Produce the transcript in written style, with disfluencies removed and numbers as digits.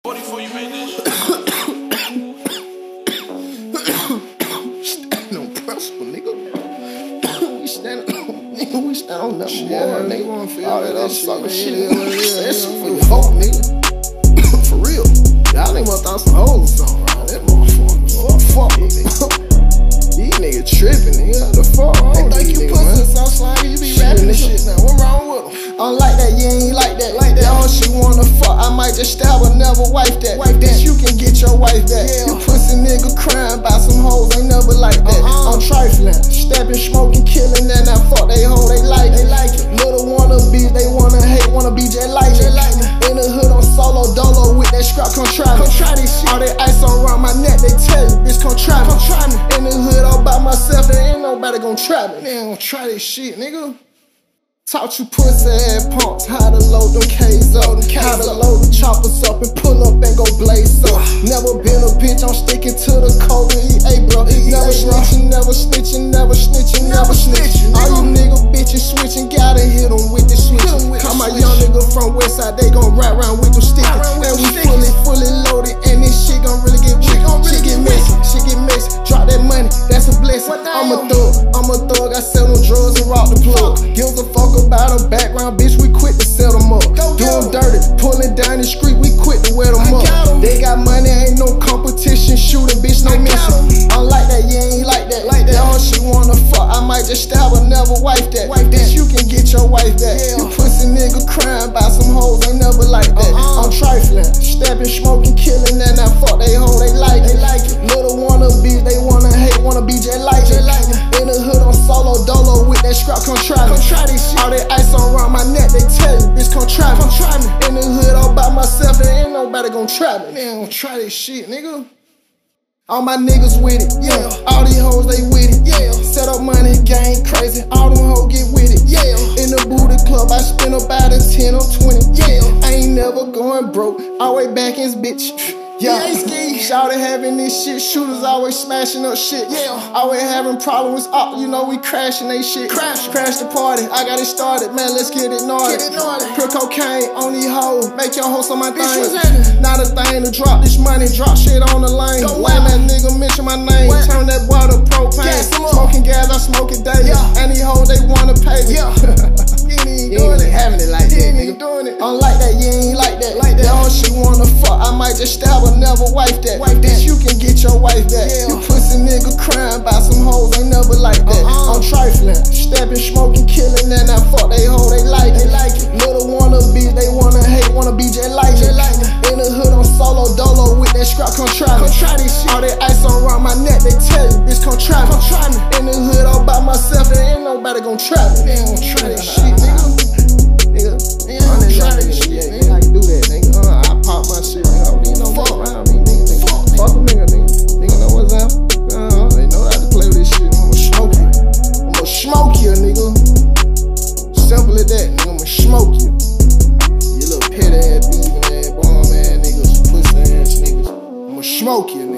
Before you made this Stand on principle, nigga. We stand on nothing more, nigga. All that other sucker shit. That's for your folk, nigga. For real. Y'all niggas must throw some hoes on, right? That motherfucker. What the fuck, nigga? These niggas tripping, nigga. What the fuck? They think you pussy Southside, you be rapping this shit now. What wrong with them? I don't like that, you ain't like that. Y'all she wanna fuck, I might just stab her, never wife that. Bitch, you can get your wife back. You pussy nigga crying about some hoes, ain't never like that. I'm trifling, stepping, smoking, killing, and I fuck they hoe, they like it. Little wannabes, they wanna hate, wanna be just like it. In the hood, I'm solo dolo with that scrap, come try me. All that ice around my neck, they tell you, bitch, come try me. In the hood, all by myself, there ain't nobody gon' try me. They ain't gon' try this shit, nigga. Taught you pussy ass punks how to load them K's up, how to load the choppers up and pull up and go blaze up. Never been a bitch, I'm sticking to the code of EA, bro. Never snitching, never snitching, never snitching, never snitching. All you nigga bitches switching, gotta hit them with the switch. Call my young nigga from Westside, they gon' ride around with them stickers. And we fully loaded, and this shit gon' really get wicked. Shit get messy, drop that money, that's a blessing. I'm a thug, I sell them drugs and rock the plug. Give a fuck about a background, bitch, we quit to sell them up. Do them dirty, pulling down the street, we quit to wear them up. They got money, ain't no competition, shooting, bitch, no mission. I like that, you ain't like that. Y'all she wanna fuck, I might just stab her, never wife that. Bitch, you can get your wife back. You pussy nigga crying about some hoes, ain't never like that. I'm trifling, stepping, smoking, killing, and I fuck they hoe, they like it. Little wannabes, they wanna hate, wanna be just like it. In the hood, I'm solo dolo with that scrap, come try me. All that ice around my neck, they tell you, bitch, come try me. In the hood, all by myself, there ain't nobody gon' try me. They ain't gon' try this shit, nigga. All my niggas with it, yeah. All these hoes, they with it, yeah. Set up money, gang crazy, all them hoes get with it, yeah. In the booty club, I spend about a 10 or 20, yeah. I ain't never going broke, always back in bitch. Yeah, shouted having this shit, shooters always smashing up shit. Yeah, always having problems up, you know we crashing they shit. Crash the party, I got it started, man, let's get it naughty. Pure cocaine on these hoes, make your hoes on my thing. Not a thing to drop this money, drop shit on the lane. When that nigga mention my name, turn that boy to propane. Smoking gas, I smoke it daily, and these hoes they wanna pay me. You ain't having it like that, nigga. I don't like that, you ain't like that. Y'all she wanna fuck, I might just stab her, never wife that. Bitch, you can get your wife back. You pussy nigga crying about some hoes, ain't never like that. I'm trifling, stepping, smoking, killing, and I fuck they hoe, they like it. Little wannabes, they wanna hate, wanna be just like it. In the hood, I'm solo dolo with that scrap, come try me. All that ice around my neck, they tell you, bitch, come try me. In the hood, all by myself, there ain't nobody gon' try me. They ain't gon' try this shit, nigga. They ain't gon' try this shit, nigga. I can do that, nigga. I pop my shit, nigga. I don't need no fuck around me, nigga. Fuck a nigga, nigga. Nigga know what's up. They know how to play with this shit. I'ma smoke you. I'ma smoke you, nigga. Simple as that, nigga. I'ma smoke you. You little petty ass, beating ass, bomb ass niggas, pussy ass niggas. I'ma smoke you, nigga.